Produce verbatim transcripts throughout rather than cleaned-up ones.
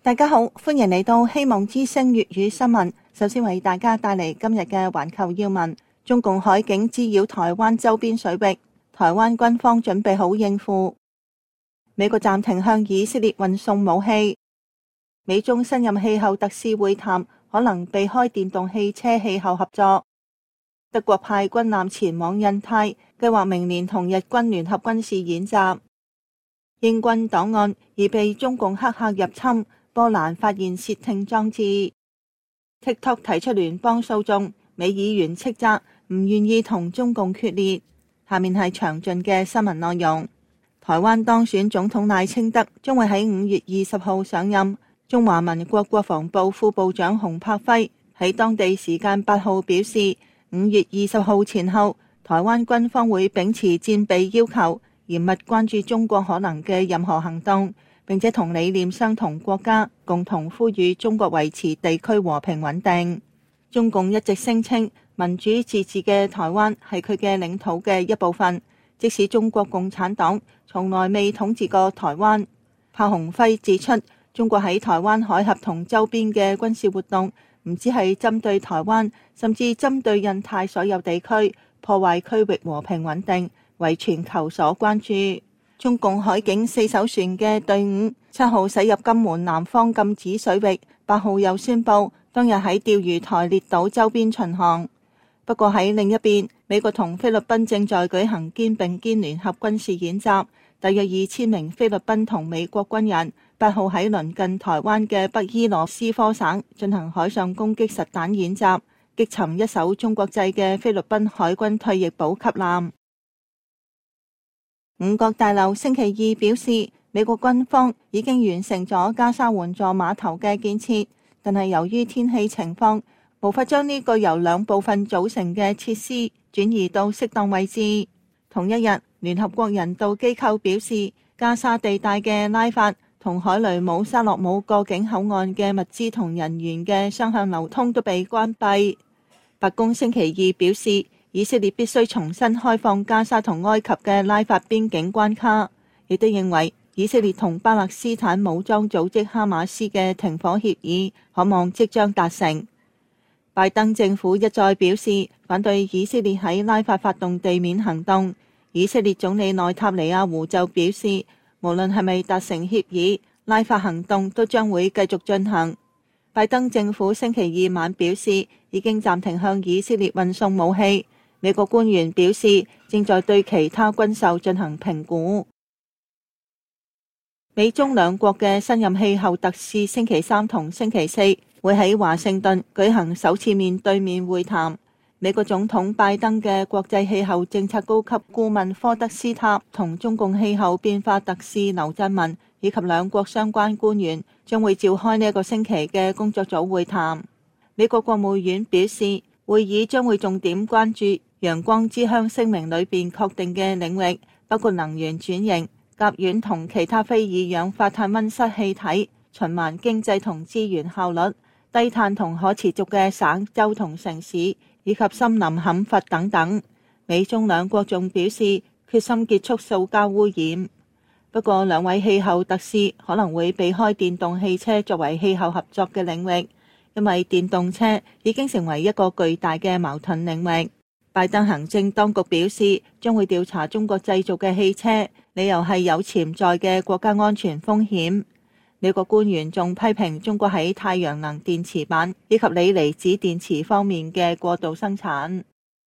大家好，歡迎嚟到希望之聲粵語新聞。首先為大家帶嚟今日嘅環球要聞。中共海警滋擾台灣周邊水域，台灣軍方準備好應付。美國暫停向以色列運送武器。美中新任氣候特使會談可能避開電動汽車氣候合作。德國派軍艦前往印太，計劃明年同日軍聯合軍事演習。英軍檔案已被中共黑客入侵，波蘭發現竊聽裝置。TikTok 提出聯邦訴訟，美議員斥責唔願意同中共決裂。下面係詳盡嘅新聞內容。台灣當選總統賴清德將會喺五月二十號上任。中華民國國防部副部長洪柏輝喺當地時間八號表示，五月二十號前後，台灣軍方會秉持戰備要求，嚴密關注中國可能嘅任何行動，並且同理念相同國家共同呼籲中國維持地區和平穩定。中共一直聲稱民主自治嘅台灣係佢嘅領土嘅一部分，即使中國共產黨從來未統治過台灣。柏鴻輝指出，中國喺台灣海峽同周邊嘅軍事活動唔只係針對台灣，甚至針對印太所有地區，破壞區域和平穩定，為全球所關注。中共海警四艘船嘅隊伍七號駛入金門南方禁止水域，八號又宣布當日喺釣魚台列島周邊巡航。不過喺另一邊，美國同菲律賓正在舉行肩並肩聯合軍事演習，大約二千名菲律賓同美國軍人八號喺鄰近台灣嘅北伊羅斯科省進行海上攻擊實彈演習，擊沉一艘中國製嘅菲律賓海軍退役補給艦。五角大樓星期二表示，美國軍方已經完成咗加沙援助碼頭嘅建設，但係由於天氣情況，無法將呢個由兩部分組成嘅設施轉移到適當位置。同一日，聯合國人道機構表示，加沙地帶嘅拉法同海雷姆沙洛姆過境口岸嘅物資同人員嘅雙向流通都被關閉。白宮星期二表示，以色列必須重新開放加沙同埃及嘅拉法邊境關卡，亦都認為以色列同巴勒斯坦武裝組織哈馬斯嘅停火協議可望即將達成。拜登政府一再表示反對以色列喺拉法發動地面行動。以色列總理內塔尼亞胡就表示，無論係咪達成協議，拉法行動都將會繼續進行。拜登政府星期二晚表示，已經暫停向以色列運送武器。美國官員表示，正在對其他軍售進行評估。美中兩國嘅新任氣候特使星期三同星期四會喺華盛頓舉行首次面對面會談。美國總統拜登嘅國際氣候政策高級顧問科德斯塔同中共氣候變化特使劉振文以及兩國相關官員將會召開呢一個星期嘅工作組會談。美國國務院表示，會議將會重點關注陽光之鄉聲明裏邊確定嘅領域，包括能源轉型、甲烷同其他非二氧化碳溫室氣體、循環經濟同資源效率、低碳同可持續嘅省州同城市，以及森林砍伐等等。美中兩國仲表示決心結束塑膠污染。不過兩位氣候特使可能會避開電動汽車作為氣候合作嘅領域，因為電動車已經成為一個巨大嘅矛盾領域。拜登行政當局表示將會調查中國製造嘅汽車，理由係有潛在嘅國家安全風險。美國官員仲批評中國喺太陽能電池板以及鋰離子電池方面嘅過度生產。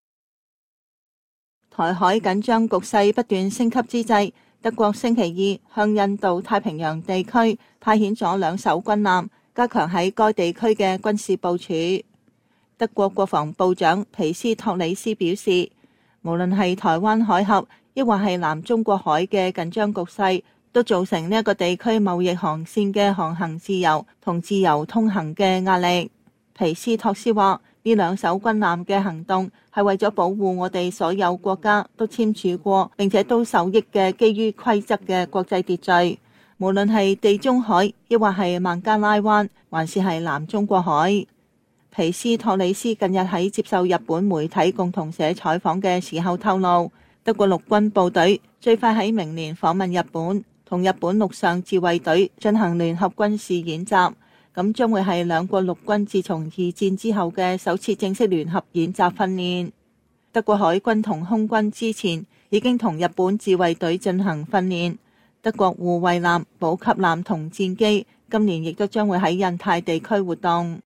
台海緊張局勢不斷升級之際，德國星期二向印度太平洋地區派遣咗兩艘軍艦，加強喺該地區嘅軍事部署。德國國防部長皮斯托里斯表示，無論係台灣海峽，抑或係南中國海嘅緊張局勢，都造成呢一個地區貿易航線嘅航行自由同自由通行嘅壓力。皮斯托斯話，呢兩艘軍艦嘅行動係為咗保護我哋所有國家都簽署過並且都受益嘅基於規則嘅國際秩序，無論係地中海，抑或係孟加拉灣，還是係南中國海。皮斯托里斯近日喺接受日本媒體共同社採訪嘅時候透露，德國陸軍部隊最快喺明年訪問日本。 同日本陸上自衛隊進行聯合軍事演習，咁將會係兩國陸軍自從二戰之後嘅首次正式聯合演習訓練。德國海軍同空軍之前已經同日本自衛隊進行訓練，德國護衛艦、補給艦同戰機今年亦都將會喺印太地區活動。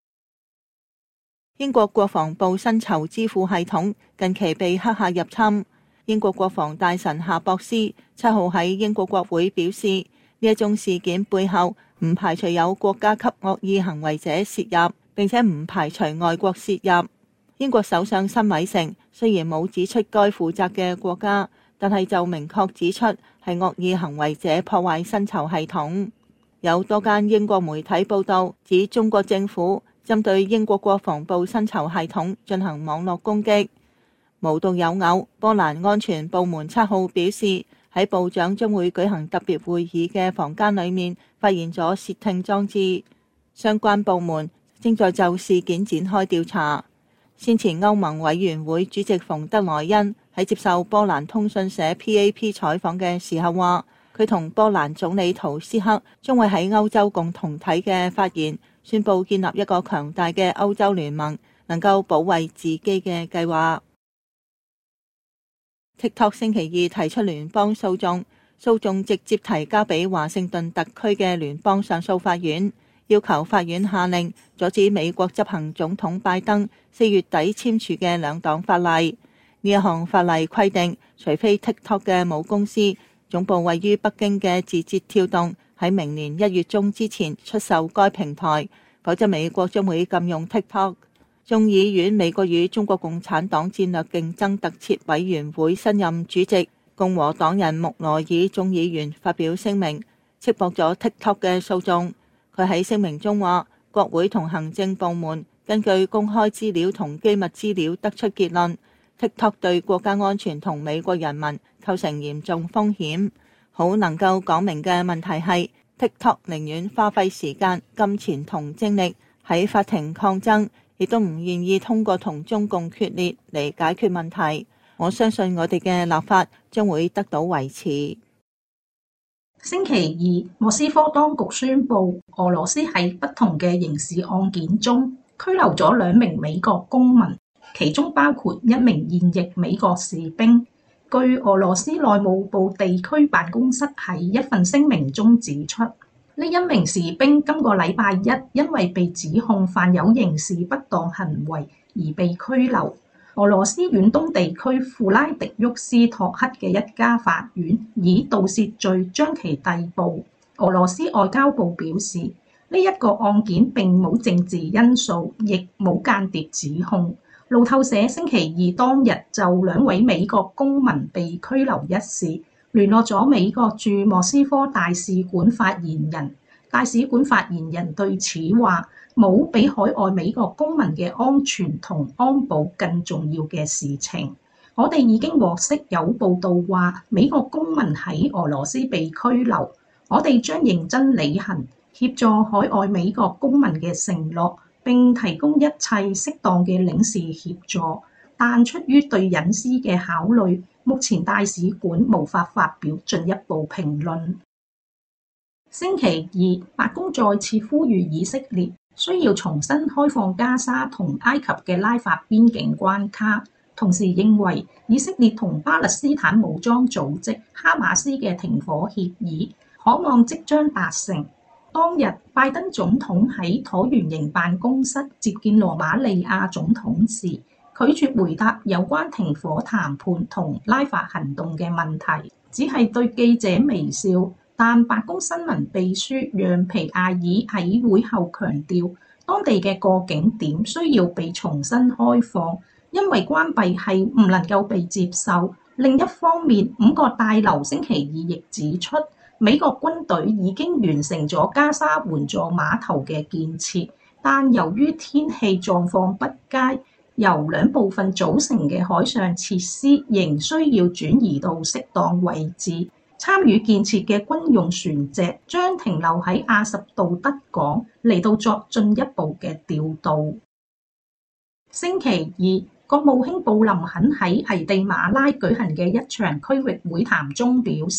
英國國防部薪酬支付系統近期被黑客入侵。英國國防大臣夏博斯七號喺英國國會表示，呢一宗事件背後唔排除有國家級惡意行為者涉入，並且唔排除外國涉入。英國首相辛偉誠雖然冇指出該負責嘅國家，但係就明確指出係惡意行為者破壞薪酬系統。有多間英國媒體報道指中國政府針對英國國防部薪酬系統進行網絡攻擊。無獨有偶，波蘭安全部門七號表示，喺部長將會舉行特別會議嘅房間裏面發現咗竊聽裝置，相關部門正在就事件展開調查。先前歐盟委員會主席馮德萊恩喺接受波蘭通訊社 P A P 採訪嘅時候話，佢同波蘭總理圖斯克將會喺歐洲共同體嘅發言宣佈建立一個強大嘅歐洲聯盟，能夠保衛自己嘅計劃。TikTok 星期二提出聯邦訴訟，訴訟直接提交俾華盛頓特區嘅聯邦上訴法院，要求法院下令阻止美國執行總統拜登四月底簽署嘅兩黨法例。呢一項法例規定，除非 TikTok 嘅母公司總部位於北京嘅字節跳動喺明年一月中之前出售該平台，否則美國將會禁用 TikTok。眾議院美國與中國共產黨戰略競爭特設委員會新任主席共和黨人穆羅爾眾議員發表聲明，斥駁咗 TikTok 嘅訴訟。佢喺聲明中話，國會同行政部門根據公開資料同機密資料得出結論， TikTok 對國家安全同美國人民構成嚴重風險。好能夠講明嘅問題係 TikTok 寧願花費時間、金錢同精力喺法庭抗爭，亦都唔願意通過同中共決裂嚟解決問題。我相信我哋嘅立法將會得到維持。 星期二，莫斯科當局宣布，俄羅斯喺不同嘅刑事案件中拘留咗兩名美國公民，其中包括一名現役美國士兵。據俄羅斯內務部地區辦公室喺一份聲明中指出，呢一名士兵今個禮拜一因為被指控犯有刑事不當行為而被拘留。俄羅斯遠東地區庫拉迪沃斯托克嘅一家法院以盜竊罪將其逮捕。俄羅斯外交部表示，呢一個案件並冇政治因素，亦冇間諜指控。路透社星期二當日就兩位美國公民被拘留一事聯絡咗美國駐莫斯科大使館發言人。大使館發言人對此話，冇比海外美國公民嘅安全同安保更重要嘅事情。我哋已經獲悉有報道話美國公民喺俄羅斯被拘留，我哋將認真履行協助海外美國公民嘅承諾，並提供一切適當嘅領事協助。但出於對隱私嘅考慮，目前大使館無法發表進一步評論。星期二，白宮再次呼籲以色列需要重新開放加沙同埃及嘅拉法邊境關卡，同時認為以色列同巴勒斯坦武裝組織哈馬斯嘅停火協議可望即將達成。當日，拜登總統喺橢圓形辦公室接見羅馬利亞總統時，拒絕回答有關停火談判同拉法行動嘅問題，只係對記者微笑。但白宮新聞秘書讓皮亞爾喺會後強調，當地嘅過境點需要被重新開放，因為關閉係唔能夠被接受。另一方面，五角大樓星期二亦指出，美國軍隊已經完成咗加沙援助碼頭嘅建設，但由於天氣狀況不佳，由兩部分組成嘅海上設施仍需要轉移到適當位置。參與建設嘅軍用船隻將停留喺亞什杜德港，嚟到作進一步嘅調度。星期二，國務卿布林肯喺危地馬拉舉行嘅一場區域會談中表示，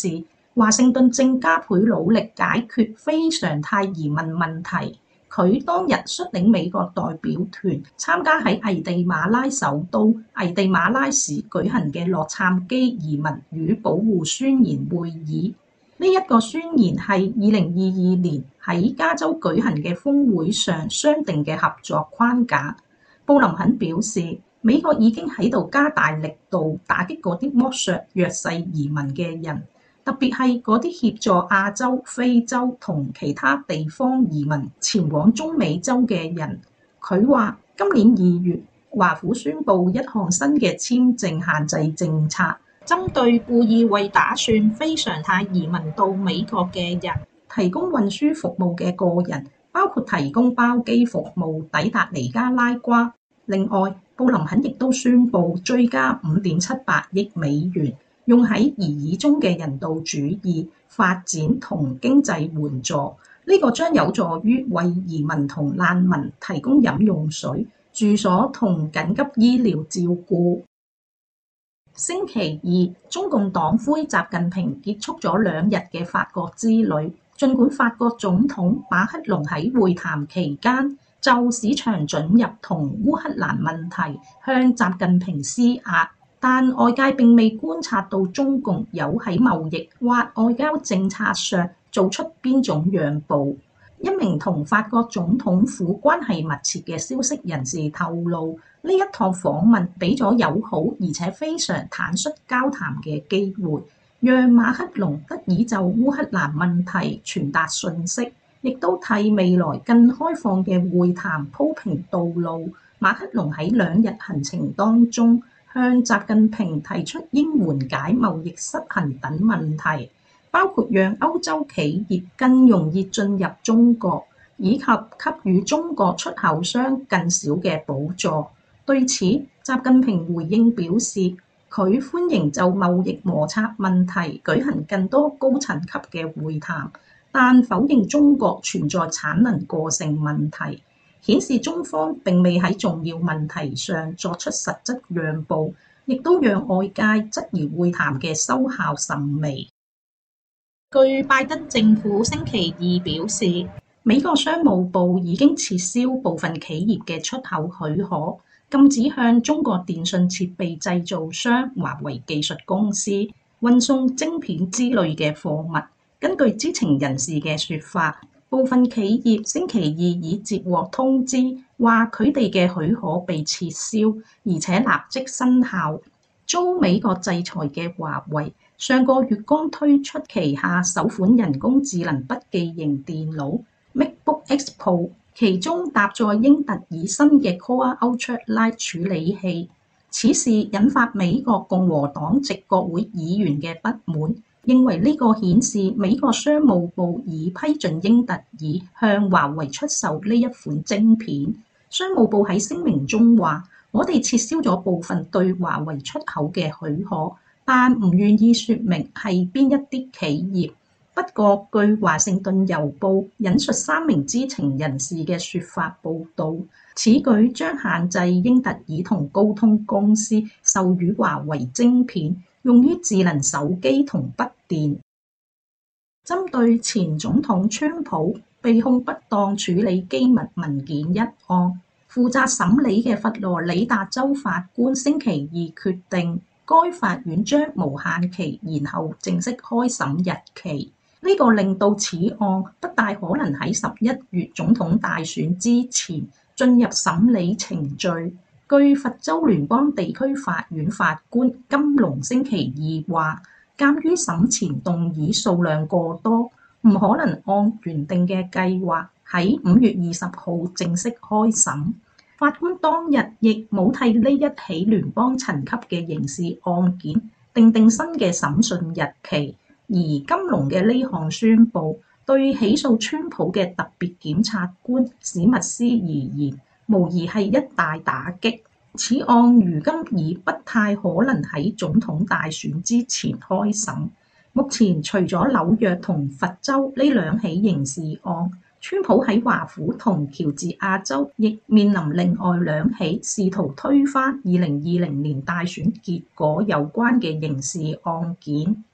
華盛頓正加倍努力解決非常態移民問題。佢當日率領美國代表團參加喺危地馬拉首都危地馬拉市舉行嘅洛杉磯移民與保護宣言會議。呢一個宣言係二零二二年喺加州舉行嘅峰會上商定嘅合作框架。布林肯表示，美國已經喺度加大力度打擊嗰啲剝削弱勢移民嘅人，特別係嗰啲協助亞洲、非洲同其他地方移民前往中美洲嘅人。佢話今年二月，華府宣布一項新嘅簽證限制政策，針對故意為打算非常態移民到美國嘅人提供運輸服務嘅個人，包括提供包機服務抵達尼加拉瓜。另外，布林肯亦都宣布追加五點七八億美元，用喺擬議中嘅人道主義發展同經濟援助。呢、這個將有助於為移民同難民提供飲用水、住所同緊急醫療照顧。星期二，中共黨魁習近平結束咗兩日嘅法國之旅。儘管法國總統馬克龍喺會談期間就市場准入同烏克蘭問題向習近平施壓，但外界並未觀察到中共有喺貿易或外交政策上做出邊種讓步。一名同法國總統府關係密切嘅消息人士透露，呢一趟訪問俾咗友好而且非常坦率交談嘅機會，讓馬克龍得以就烏克蘭問題傳達訊息，亦都替未來更開放嘅會談鋪平道路。馬克龍喺兩日行程當中向習近平提出應緩解貿易失衡等問題，包括讓歐洲企業更容易進入中國，以及給予中國出口商更少嘅補助。對此，習近平回應表示，佢歡迎就貿易摩擦問題舉行更多高層級嘅會談，但否認中國存在產能過剩問題，顯示中方並未喺重要問題上作出實質讓步，亦都讓外界質疑會談嘅收效甚微。據拜登政府星期二表示，美國商務部已經撤銷部分企業嘅出口許可，禁止向中國電信設備製造商華為技術公司運送晶片之類嘅貨物。根據知情人士嘅說法，部分企業星期二已接獲通知，話佢哋嘅許可被撤銷，而且立即生效。遭美國制裁嘅華為上個月剛推出旗下首款人工智能筆記型電腦 MacBook X Pro， 其中搭載英特爾新嘅 Core Ultra Lite 處理器。此事引發美國共和黨籍國會議員嘅不滿，認為呢個顯示美國商務部已批准英特爾向華為出售呢一款晶片。商務部喺聲明中話：我哋撤銷咗部分對華為出口嘅許可，但唔願意說明係邊一啲企業。不過，據華盛頓郵報引述三名知情人士嘅說法報導，此舉將限制英特爾同高通公司授予華為晶片，用於智能手機同筆電。針對前總統川普被控不當處理機密文件一案，負責審理嘅佛羅里達州法官星期二決定，該法院將無限期延後正式開審日期。呢、這個令到此案不大可能喺十一月總統大選之前進入審理程序。據佛州聯邦地區法院法官金龍星期二話，鑑於審前動議數量過多，唔可能按原定嘅計劃喺五月二十號正式開審。法官當日亦冇替呢一起聯邦層級嘅刑事案件訂定新嘅審訊日期。而金龍嘅呢項宣佈，對起訴川普嘅特別檢察官史密斯而言，無疑係一大打擊。此案如今已不太可能喺總統大選之前開審。目前除咗紐約同佛州呢兩起刑事案，川普喺華府同喬治亞州亦面臨另外兩起試圖推翻二零二零年大選結果有關嘅刑事案件。